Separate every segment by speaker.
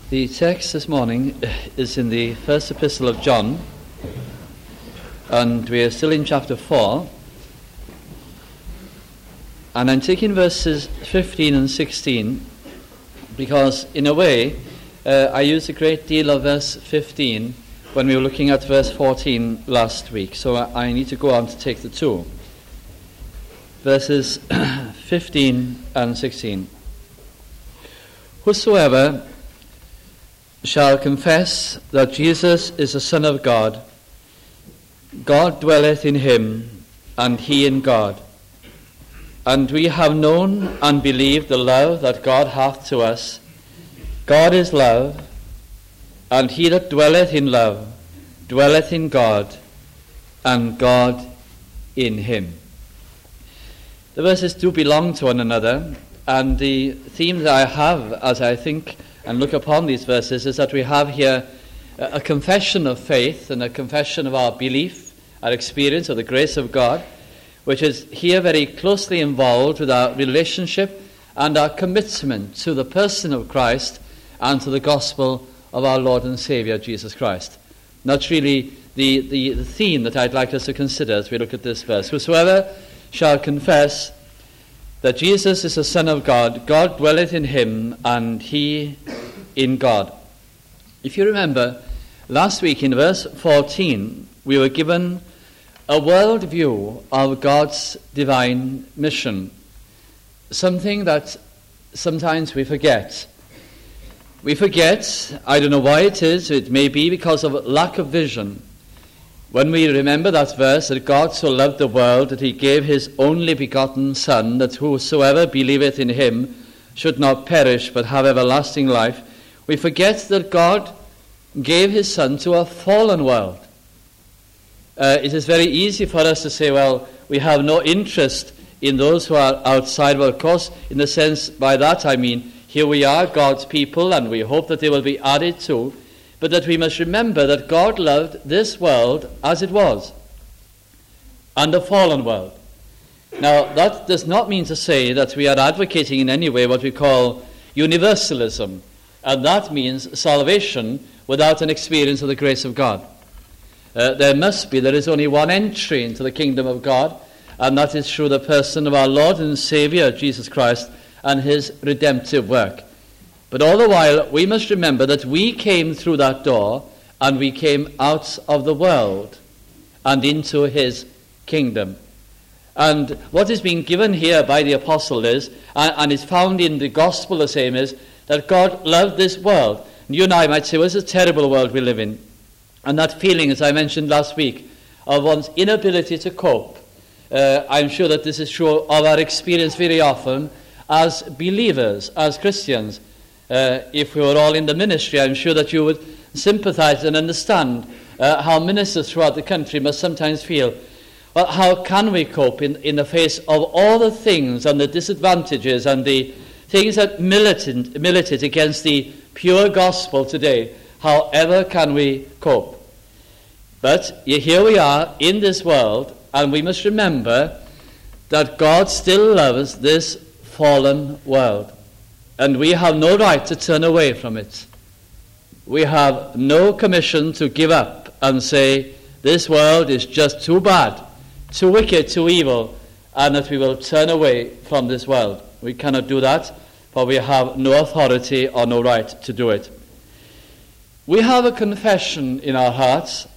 Speaker 1: The text this morning is in the first epistle of John, and we are still in chapter 4. And I'm taking verses 15 and 16 because, in a way, I used a great deal of verse 15 when we were looking at verse 14 last week. So I need to go on to take the two. Verses 15 and 16. Whosoever shall confess that Jesus is the Son of God, God dwelleth in him, and he in God. And we have known and believed the love that God hath to us. God is love, and he that dwelleth in love dwelleth in God, and God in him. The verses do belong to one another, and the theme that I have as I think and look upon these verses is that we have here a confession of faith and a confession of our belief, our experience of the grace of God, which is here very closely involved with our relationship and our commitment to the person of Christ and to the gospel of our Lord and Saviour, Jesus Christ. That's really the theme that I'd like us to consider as we look at this verse. Whosoever shall confess that Jesus is the Son of God, God dwelleth in him, and he in God. If you remember, last week in verse 14, we were given a world view of God's divine mission, something that sometimes we forget. We forget, I don't know why it is, it may be because of lack of vision. When we remember that verse, that God so loved the world that he gave his only begotten Son, that whosoever believeth in him should not perish but have everlasting life, we forget that God gave his Son to a fallen world. It is very easy for us to say, well, we have no interest in those who are outside. Well, of course, in the sense, by that I mean, here we are, God's people, and we hope that they will be added to, but that we must remember that God loved this world as it was, and a fallen world. Now, that does not mean to say that we are advocating in any way what we call universalism, and that means salvation without an experience of the grace of God. There is only one entry into the kingdom of God, and that is through the person of our Lord and Saviour, Jesus Christ, and his redemptive work. But all the while, we must remember that we came through that door, and we came out of the world and into his kingdom. And what is being given here by the apostle is, and is found in the gospel the same, is that God loved this world. And you and I might say, well, it's a terrible world we live in. And that feeling, as I mentioned last week, of one's inability to cope. I'm sure that this is true of our experience very often as believers, as Christians. If we were all in the ministry, I'm sure that you would sympathize and understand how ministers throughout the country must sometimes feel. Well, how can we cope in the face of all the things and the disadvantages and the things that militate against the pure gospel today? However can we cope? But here we are in this world, and we must remember that God still loves this fallen world. And we have no right to turn away from it. We have no commission to give up and say, this world is just too bad, too wicked, too evil, and that we will turn away from this world. We cannot do that, for we have no authority or no right to do it. We have a confession in our hearts,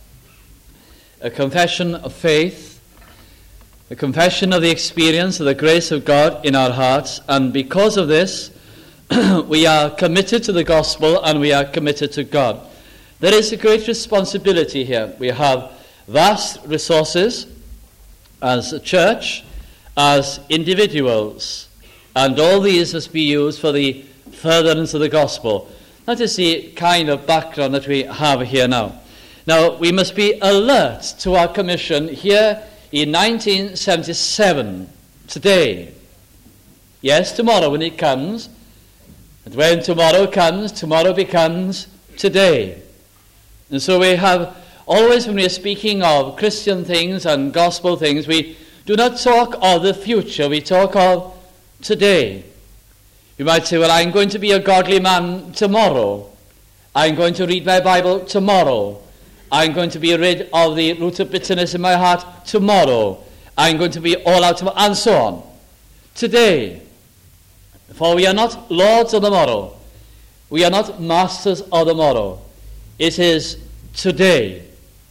Speaker 1: a confession of faith, a confession of the experience of the grace of God in our hearts, and because of this, we are committed to the gospel and we are committed to God. There is a great responsibility here. We have vast resources as a church, as individuals, and all these must be used for the furtherance of the gospel. That is the kind of background that we have here now. Now, we must be alert to our commission here in 1977, today. Yes, tomorrow when it comes. And when tomorrow comes, tomorrow becomes today. And so we have always, when we are speaking of Christian things and gospel things, we do not talk of the future, we talk of today. You might say, well, I'm going to be a godly man tomorrow. I'm going to read my Bible tomorrow. I'm going to be rid of the root of bitterness in my heart tomorrow. I'm going to be all out tomorrow, and so on. Today. For we are not lords of the morrow. We are not masters of the morrow. It is today.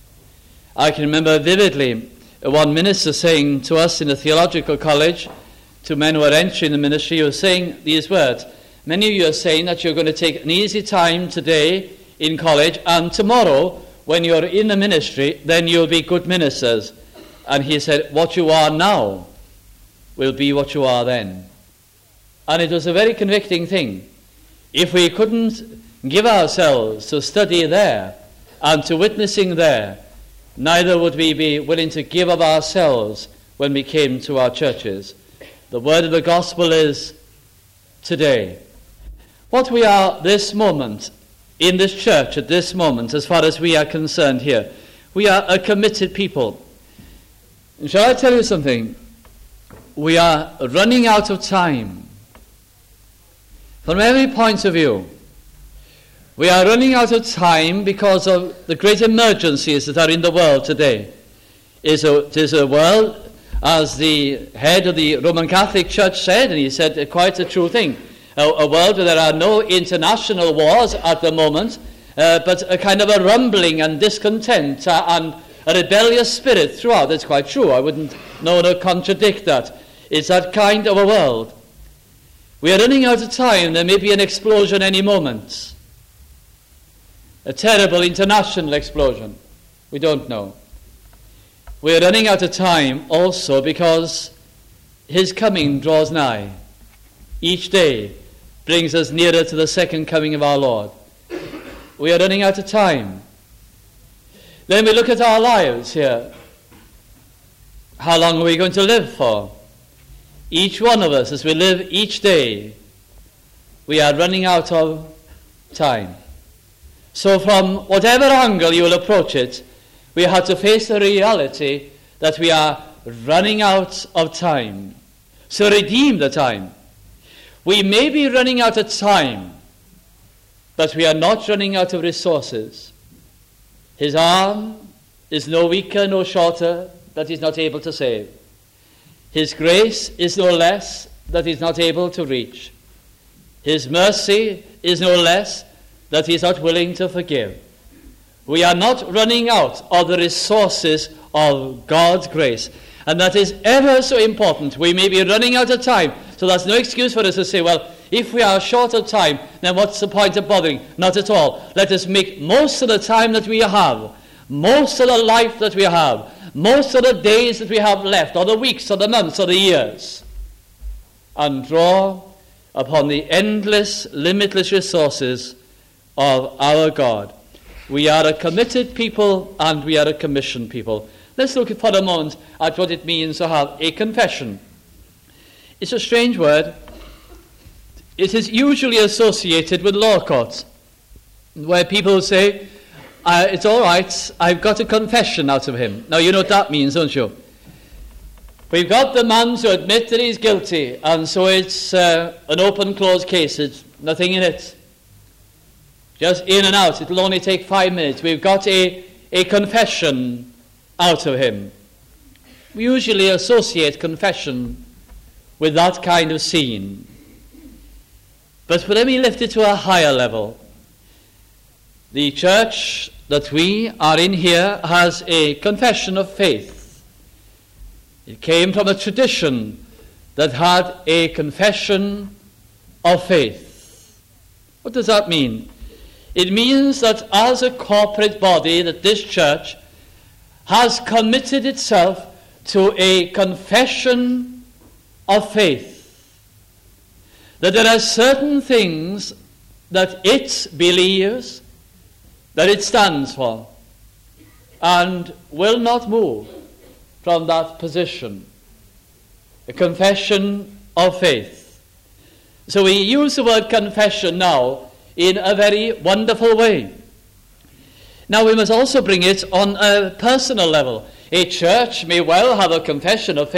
Speaker 1: I can remember vividly one minister saying to us in a theological college, to men who are entering the ministry, he was saying these words. Many of you are saying that you're going to take an easy time today in college, and tomorrow, when you're in the ministry, then you'll be good ministers. And he said, what you are now will be what you are then. And it was a very convicting thing. If we couldn't give ourselves to study there and to witnessing there, neither would we be willing to give of ourselves when we came to our churches. The word of the gospel is today. What we are this moment, in this church at this moment, as far as we are concerned here, we are a committed people. And shall I tell you something? We are running out of time. From every point of view, we are running out of time because of the great emergencies that are in the world today. It is a world, as the head of the Roman Catholic Church said, and he said quite a true thing, a world where there are no international wars at the moment, but a kind of a rumbling and discontent and a rebellious spirit throughout. That's quite true. I wouldn't know to contradict that. It's that kind of a world. We are running out of time. There may be an explosion any moment. A terrible international explosion. We don't know. We are running out of time also because his coming draws nigh. Each day brings us nearer to the second coming of our Lord. We are running out of time. Then we look at our lives here. How long are we going to live for? Each one of us, as we live each day, we are running out of time. So from whatever angle you will approach it, we have to face the reality that we are running out of time. So redeem the time. We may be running out of time, but we are not running out of resources. His arm is no weaker, no shorter, that he's not able to save. His grace is no less that he is not able to reach. His mercy is no less that he is not willing to forgive. We are not running out of the resources of God's grace. And that is ever so important. We may be running out of time, so that's no excuse for us to say, well, if we are short of time, then what's the point of bothering? Not at all. Let us make most of the time that we have, most of the life that we have, most of the days that we have left, or the weeks, or the months, or the years, and draw upon the endless, limitless resources of our God. We are a committed people, and we are a commissioned people. Let's look for a moment at what it means to have a confession. It's a strange word. It is usually associated with law courts, where people say, it's all right, I've got a confession out of him. Now, you know what that means, don't you? We've got the man to admit that he's guilty, and so it's an open-close case. It's nothing in it. Just in and out. It'll only take 5 minutes. We've got a confession out of him. We usually associate confession with that kind of scene. But let me lift it to a higher level. The church that we are in here has a confession of faith. It came from a tradition that had a confession of faith. What does that mean? It means that as a corporate body, that this church has committed itself to a confession of faith. That there are certain things that it believes, that it stands for, and will not move from that position. A confession of faith. So we use the word confession now in a very wonderful way. Now we must also bring it on a personal level. A church may well have a confession of faith,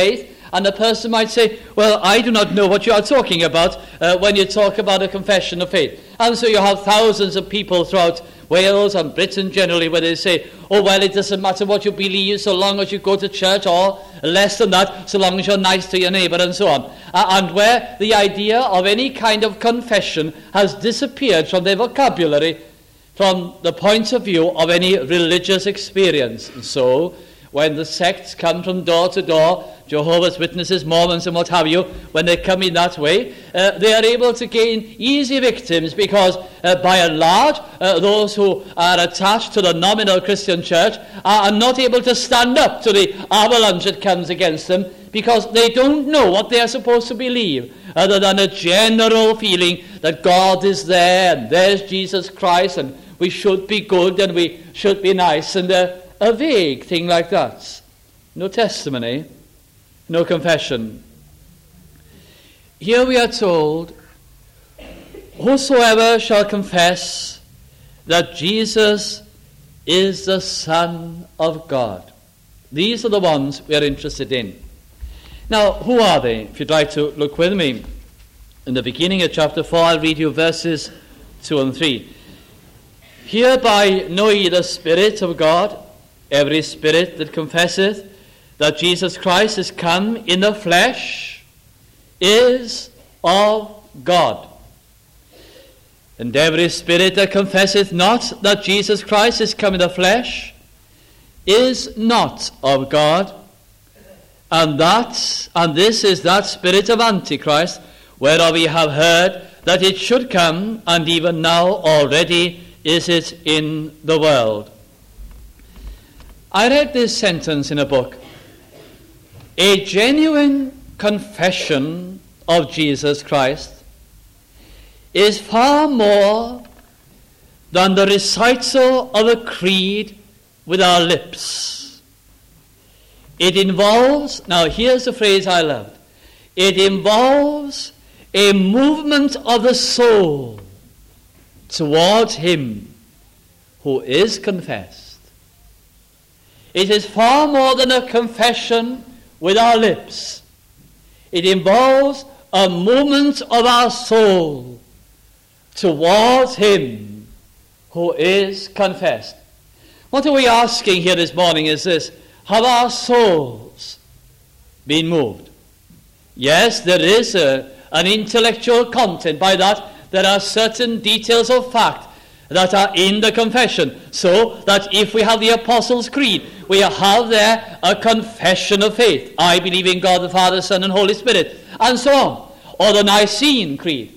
Speaker 1: And the person might say, well, I do not know what you are talking about when you talk about a confession of faith. And so you have thousands of people throughout Wales and Britain generally where they say, oh, well, it doesn't matter what you believe so long as you go to church, or less than that, so long as you're nice to your neighbour, and so on. And where the idea of any kind of confession has disappeared from their vocabulary from the point of view of any religious experience. And so, when the sects come from door to door, Jehovah's Witnesses, Mormons, and what have you, when they come in that way, they are able to gain easy victims because, by and large, those who are attached to the nominal Christian church are not able to stand up to the avalanche that comes against them because they don't know what they are supposed to believe, other than a general feeling that God is there, and there's Jesus Christ, and we should be good, and we should be nice, and a vague thing like that. No testimony, no confession. Here we are told, whosoever shall confess that Jesus is the Son of God. These are the ones we are interested in. Now, who are they? If you'd like to look with me, in the beginning of chapter 4, I'll read you verses 2 and 3. Hereby know ye the Spirit of God, every spirit that confesseth that Jesus Christ is come in the flesh is of God. And every spirit that confesseth not that Jesus Christ is come in the flesh is not of God. And this is that spirit of Antichrist, whereof we have heard that it should come, and even now already is it in the world. I read this sentence in a book. A genuine confession of Jesus Christ is far more than the recital of a creed with our lips. It involves, now here's the phrase I loved, it involves a movement of the soul towards him who is confessed. It is far more than a confession with our lips. It involves a movement of our soul towards him who is confessed. What are we asking here this morning is this: have our souls been moved? Yes, there is an intellectual content. By that, there are certain details of fact that are in the confession, so that if we have the Apostles' Creed, we have there a confession of faith. I believe in God the Father, Son, and Holy Spirit, and so on. Or the Nicene Creed,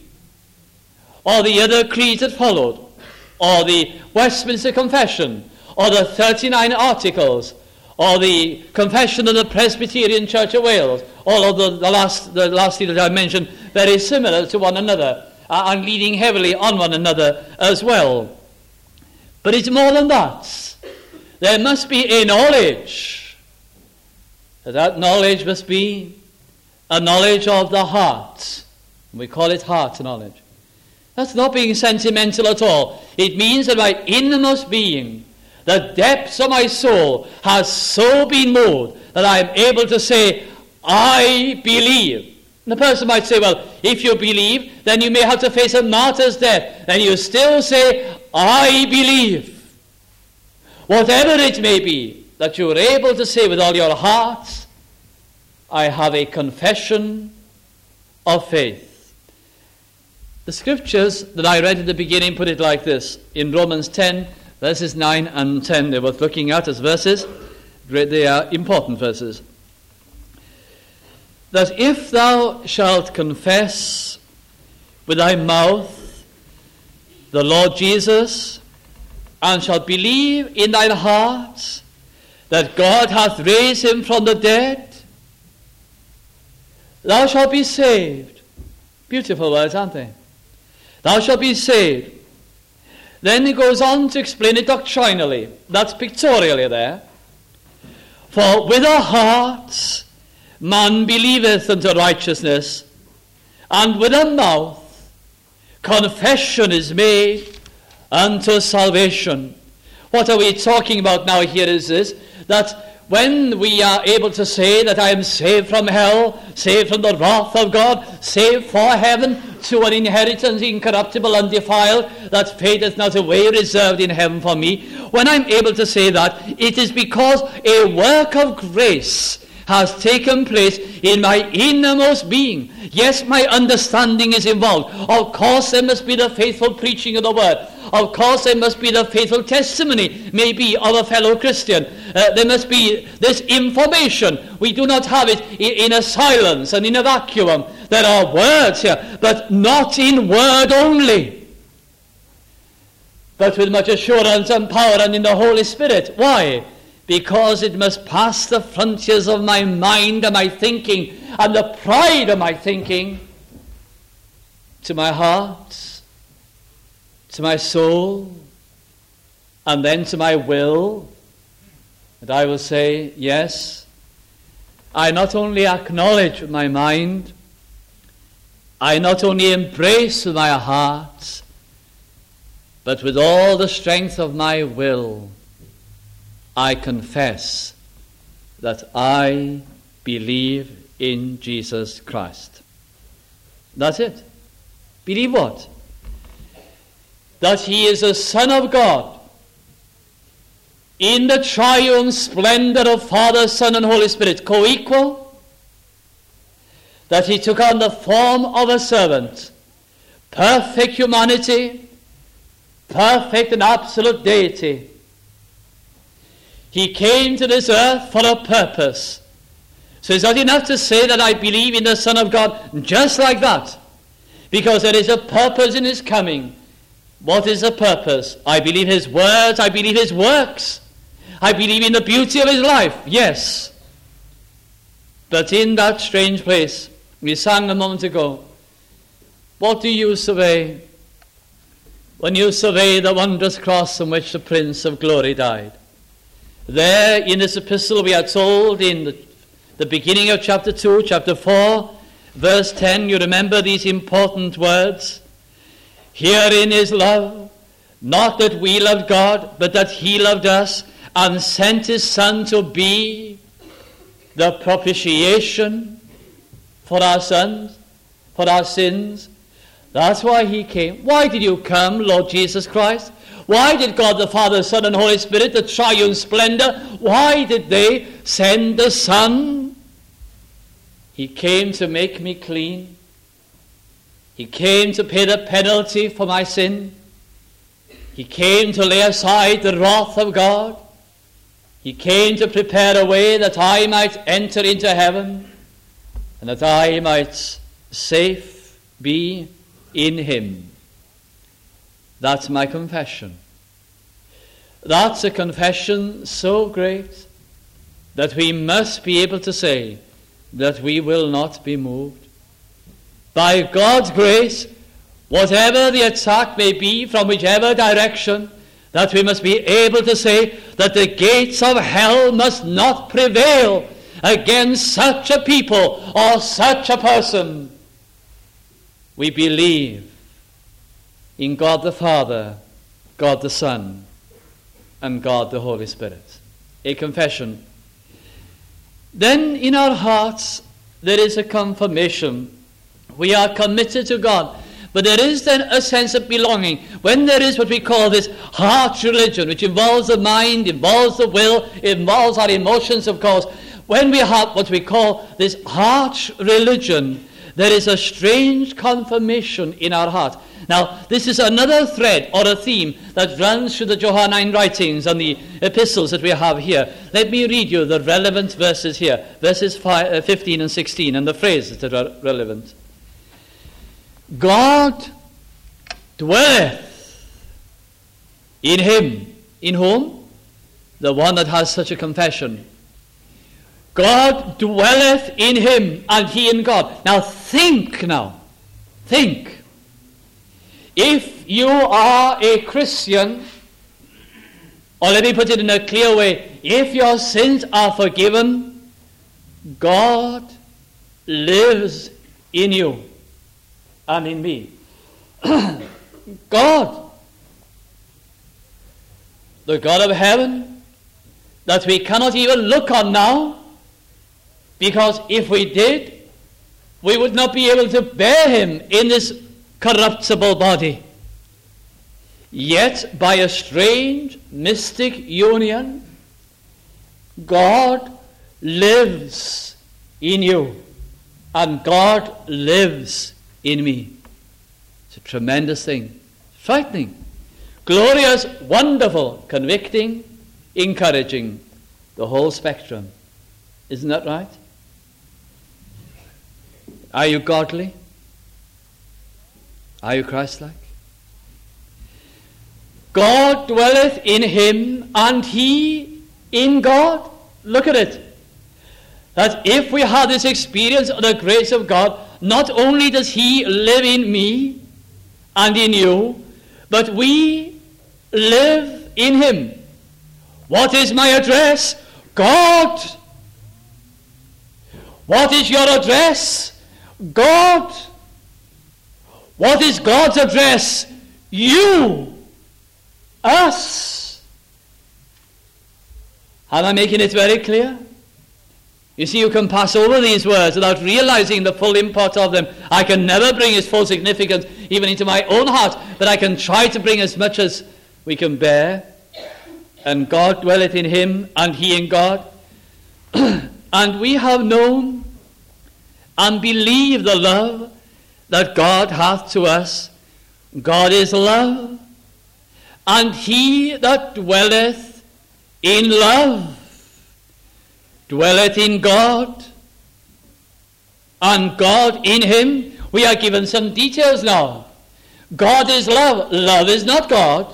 Speaker 1: or the other creeds that followed, or the Westminster Confession, or the 39 Articles, or the Confession of the Presbyterian Church of Wales. All of the last three that I mentioned, very similar to one another, and leaning heavily on one another as well. But it's more than that. There must be a knowledge. That knowledge must be a knowledge of the heart. We call it heart knowledge. That's not being sentimental at all. It means that my innermost being, the depths of my soul, has so been moved that I am able to say, I believe. And the person might say, well, if you believe, then you may have to face a martyr's death. Then you still say, I believe. Whatever it may be, that you are able to say with all your heart, I have a confession of faith. The scriptures that I read at the beginning put it like this. In Romans 10, verses 9 and 10, they're worth looking at as verses. They are important verses. That if thou shalt confess with thy mouth the Lord Jesus, and shalt believe in thine heart that God hath raised him from the dead, thou shalt be saved. Beautiful words, aren't they? Thou shalt be saved. Then he goes on to explain it doctrinally. That's pictorially there. For with the heart man believeth unto righteousness, and with the mouth confession is made unto salvation. What are we talking about now here is this, that when we are able to say that I am saved from hell, saved from the wrath of God, saved for heaven, to an inheritance incorruptible, undefiled, that fadeth not away, reserved in heaven for me, when I'm able to say that, it is because a work of grace has taken place in my innermost being. Yes, my understanding is involved. Of course, there must be the faithful preaching of the word. Of course, there must be the faithful testimony, maybe, of a fellow Christian. There must be this information. We do not have it in a silence and in a vacuum. There are words here, but not in word only, but with much assurance and power and in the Holy Spirit. Why? Because it must pass the frontiers of my mind and my thinking and the pride of my thinking to my heart, to my soul, and then to my will. And I will say, yes, I not only acknowledge with my mind, I not only embrace with my heart, but with all the strength of my will, I confess that I believe in Jesus Christ. That's it. Believe what? That he is the Son of God in the triune splendor of Father, Son, and Holy Spirit, co-equal, that he took on the form of a servant, perfect humanity, perfect and absolute deity. He came to this earth for a purpose. So it's not enough to say that I believe in the Son of God just like that, because there is a purpose in his coming. What is the purpose? I believe his words, I believe his works, I believe in the beauty of his life, yes. But in that strange place, we sang a moment ago, what do you survey when you survey the wondrous cross on which the Prince of Glory died? There in this epistle we are told in the beginning of chapter 2, chapter 4, verse 10, you remember these important words. Herein is love, not that we loved God, but that he loved us and sent his Son to be the propitiation for our sins, for our sins. That's why he came. Why did you come, Lord Jesus Christ? Why did God the Father, Son, and Holy Spirit, the triune splendor, why did they send the Son? He came to make me clean. He came to pay the penalty for my sin. He came to lay aside the wrath of God. He came to prepare a way that I might enter into heaven and that I might safe be in him. That's my confession. That's a confession so great that we must be able to say that we will not be moved. By God's grace, whatever the attack may be from whichever direction, that we must be able to say that the gates of hell must not prevail against such a people or such a person. We believe in God the Father, God the Son, and God the Holy Spirit. A confession. Then in our hearts there is a confirmation. We are committed to God. But there is then a sense of belonging. When there is what we call this heart religion, which involves the mind, involves the will, involves our emotions, of course. When we have what we call this heart religion, there is a strange confirmation in our heart. Now, this is another thread or a theme that runs through the Johannine writings and the epistles that we have here. Let me read you the relevant verses here, verses 15 and 16, and the phrases that are relevant. God dwelleth in him. In whom? The one that has such a confession. God dwelleth in him, and he in God. Now think. Think. If you are a Christian, or let me put it in a clear way, if your sins are forgiven, God lives in you and in me. God, the God of heaven, that we cannot even look on now, because if we did, we would not be able to bear him in this corruptible body. Yet by a strange mystic union, God lives in you and God lives in me. It's a tremendous thing. Frightening, glorious, wonderful, convicting, encouraging, the whole spectrum. Isn't that right? Are you godly? Are you Christ-like? God dwelleth in him, and he in God. Look at it. That if we have this experience of the grace of God, not only does he live in me and in you, but we live in him. What is my address? God. What is your address? God. What is God's address? You. Us. Am I making it very clear? You see, you can pass over these words without realizing the full import of them. I can never bring its full significance even into my own heart, but I can try to bring as much as we can bear. And God dwelleth in him, and he in God. And we have known and believed the love that God hath to us. God is love, and he that dwelleth in love dwelleth in God, and God in him. We are given some details now. God is love. Love is not God,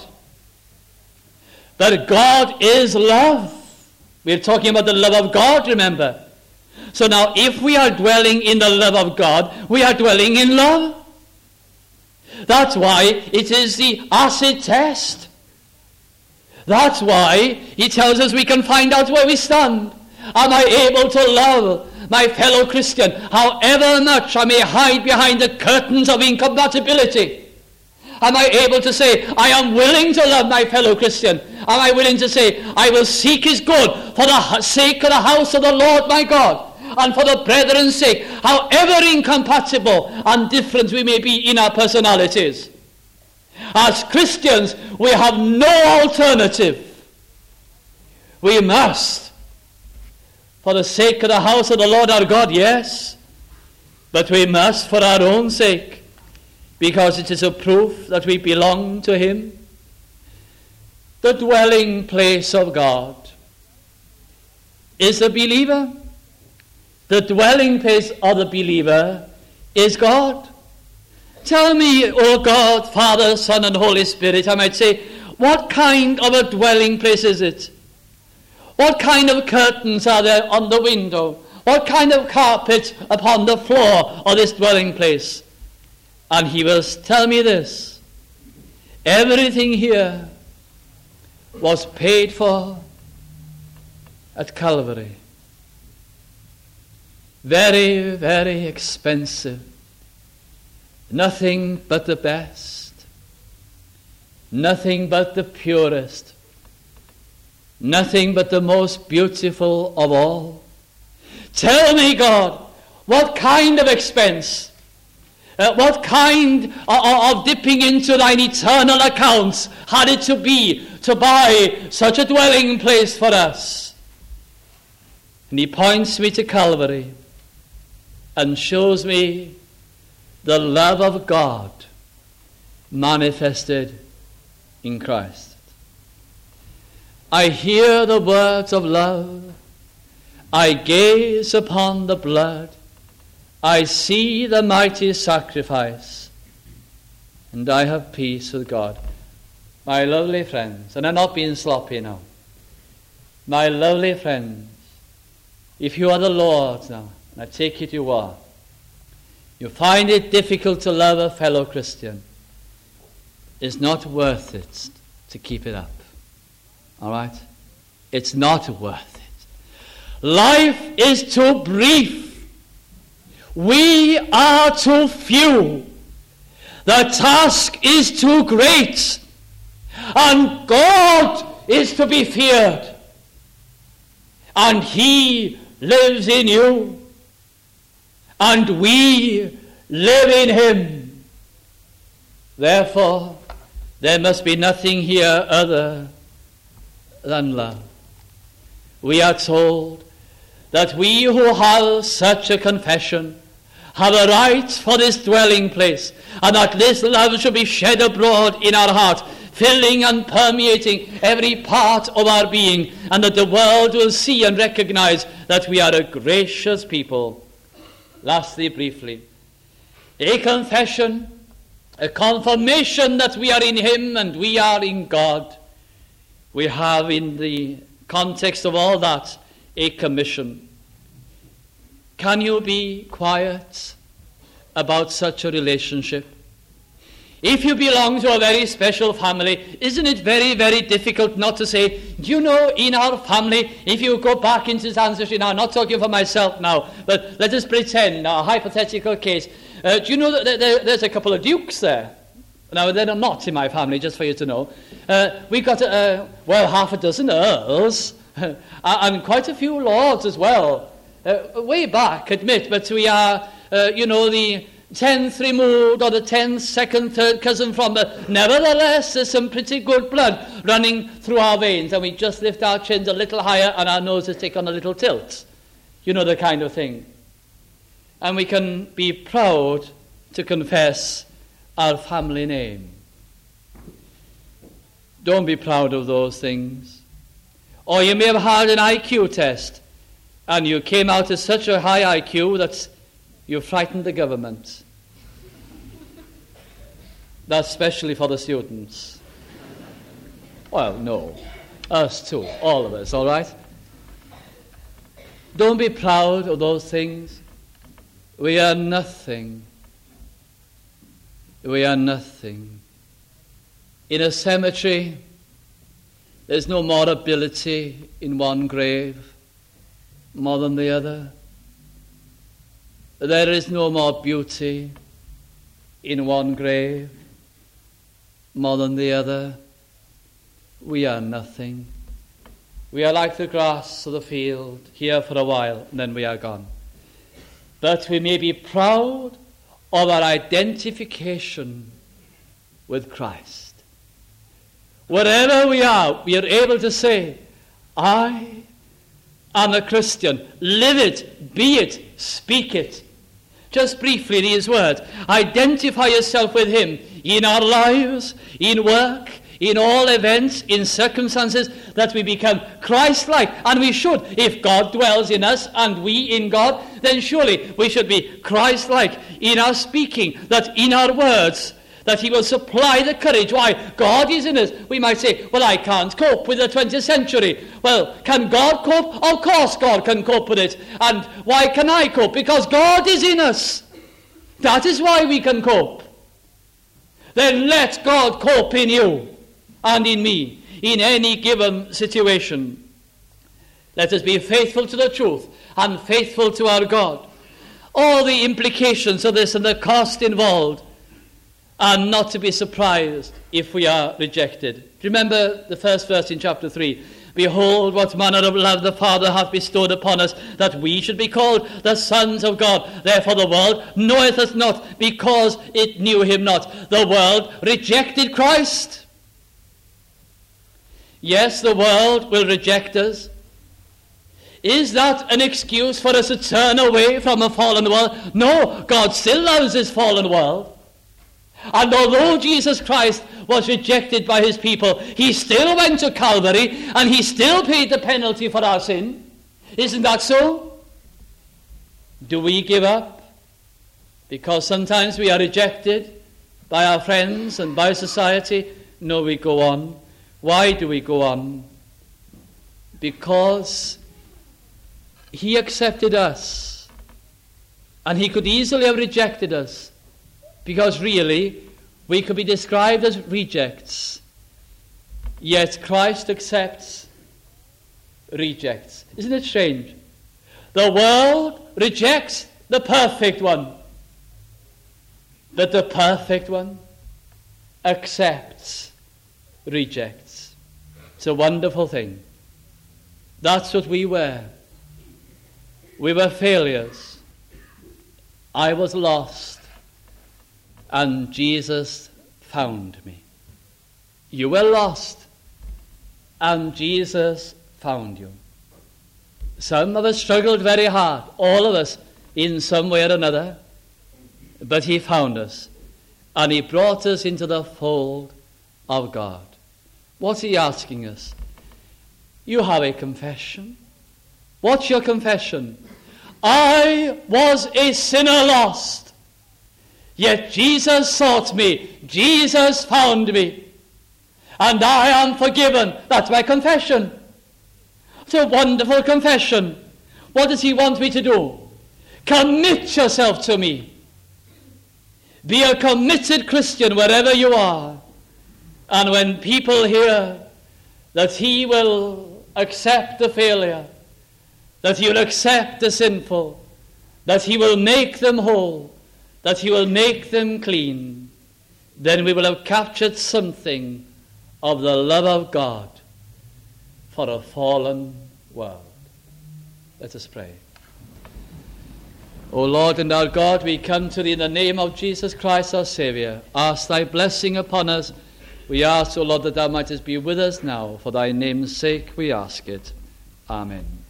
Speaker 1: but God is love. We're talking about the love of God, remember. So now, if we are dwelling in the love of God, we are dwelling in love. That's why it is the acid test. That's why he tells us we can find out where we stand. Am I able to love my fellow Christian, however much I may hide behind the curtains of incompatibility? Am I able to say, I am willing to love my fellow Christian? Am I willing to say, I will seek his good for the sake of the house of the Lord my God, and for the brethren's sake, however incompatible and different we may be in our personalities? As Christians, we have no alternative. We must, for the sake of the house of the Lord our God, yes, but we must for our own sake, because it is a proof that we belong to him. The dwelling place of God is the believer. The dwelling place of the believer is God. Tell me, O God, Father, Son, and Holy Spirit, I might say, what kind of a dwelling place is it? What kind of curtains are there on the window? What kind of carpet upon the floor of this dwelling place? And he will tell me this: everything here was paid for at Calvary. Very, very expensive. Nothing but the best. Nothing but the purest. Nothing but the most beautiful of all. Tell me, God, what kind of expense? What kind of dipping into thine eternal accounts had it to be to buy such a dwelling place for us? And he points me to Calvary and shows me the love of God manifested in Christ. I hear the words of love. I gaze upon the blood. I see the mighty sacrifice, and I have peace with God. My lovely friends, and I'm not being sloppy now. My lovely friends, if you are the Lord's now, and I take it you are, you find it difficult to love a fellow Christian, it's not worth it to keep it up. All right? It's not worth it. Life is too brief. We are too few. The task is too great. And God is to be feared. and he lives in you, and we live in him. Therefore, there must be nothing here other than love. We are told that we who have such a confession have a right for this dwelling place, and that this love should be shed abroad in our heart, filling and permeating every part of our being, and that the world will see and recognize that we are a gracious people. Lastly, briefly, a confession, a confirmation that we are in him and we are in God. We have in the context of all that a commission. Can you be quiet about such a relationship? If you belong to a very special family, isn't it very, very difficult not to say, do you know, in our family, if you go back into his ancestry, now I'm not talking for myself now, but let us pretend, now a hypothetical case, do you know that there's a couple of dukes there? Now, they're not in my family, just for you to know. We've got, half a dozen earls, and quite a few lords as well. Way back, admit, but we are, the 10th removed, or the 10th, second, third cousin from, but nevertheless, there's some pretty good blood running through our veins, and we just lift our chins a little higher and our noses take on a little tilt. You know the kind of thing. And we can be proud to confess our family name. Don't be proud of those things. Or you may have had an IQ test, and you came out as such a high IQ that you frightened the government. That's especially for the students. Well, no. Us too. All of us, all right? Don't be proud of those things. We are nothing. We are nothing. In a cemetery, there's no more ability in one grave more than the other. There is no more beauty in one grave more than the other. We are nothing. We are like the grass of the field, here for a while, and then we are gone. But we may be proud of our identification with Christ. Wherever we are able to say, I am a Christian. Live it, be it, speak it. Just briefly, these words. Identify yourself with him in our lives, in work, in all events, in circumstances, that we become Christ-like. And we should. If God dwells in us and we in God, then surely we should be Christ-like in our speaking, that in our words, that he will supply the courage. Why? God is in us. We might say, well, I can't cope with the 20th century. Well, can God cope? Of course God can cope with it. And why can I cope? Because God is in us. That is why we can cope. Then let God cope in you and in me in any given situation. Let us be faithful to the truth and faithful to our God. All the implications of this and the cost involved, and not to be surprised if we are rejected. Remember the first verse in chapter 3. Behold, what manner of love the Father hath bestowed upon us, that we should be called the sons of God. Therefore the world knoweth us not, because it knew him not. The world rejected Christ. Yes, the world will reject us. Is that an excuse for us to turn away from a fallen world? No, God still loves his fallen world. And although Jesus Christ was rejected by his people, he still went to Calvary and he still paid the penalty for our sin. Isn't that so? Do we give up? Because sometimes we are rejected by our friends and by society. No, we go on. Why do we go on? Because he accepted us, and he could easily have rejected us. Because really, we could be described as rejects. Yet Christ accepts rejects. Isn't it strange? The world rejects the perfect one. But the perfect one accepts rejects. It's a wonderful thing. That's what we were. We were failures. I was lost, and Jesus found me. You were lost, and Jesus found you. Some of us struggled very hard, all of us, in some way or another, but he found us, and he brought us into the fold of God. What's he asking us? You have a confession. What's your confession? I was a sinner lost, yet Jesus sought me, Jesus found me, and I am forgiven. That's my confession. It's a wonderful confession. What does he want me to do? Commit yourself to me. Be a committed Christian wherever you are. And when people hear that he will accept the failure, that he will accept the sinful, that he will make them whole, that he will make them clean, then we will have captured something of the love of God for a fallen world. Let us pray. O Lord and our God, we come to thee in the name of Jesus Christ our Saviour. Ask thy blessing upon us. We ask, O Lord, that thou mightest be with us now. For thy name's sake we ask it. Amen.